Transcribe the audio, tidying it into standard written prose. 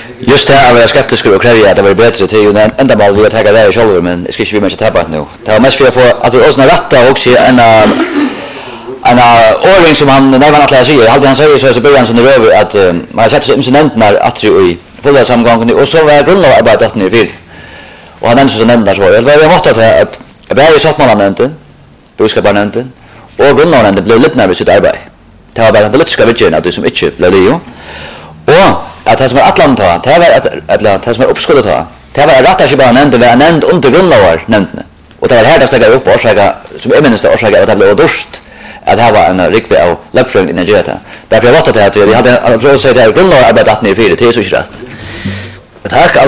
Just det, jag var skeptisk och krävde att det var bättre till ju ända mal vi att ta det själva men ska inte vi måste tappa nu. Det var mest för att få att vi åsna rätta också en ordning som han när man att läsa ju hade han säger så början som det över att man sätter sig incidenten när att i fulla samgången och så var grundlagarbetet ni vill. Och han så nämnde så det var måste att jag är satt man nämnde boskaparnämnden och grundlagen det blev lite nervöst sitt arbete. Det var bara politiska vidgen att det som inte blev det ju. Och att det som var Atlanta, det var att det som var uppskottet ha. Det var rätt att bara nämnde var nämnd under grundlagar nämnde. Och det var här det steg upp och säga som eminst och säga att det blev dörst. Att det var en riktig av lagföring i Nigeria. Därför jag var att jag hade för att säga det grundlagarbetet att ni för det är så rätt. Tack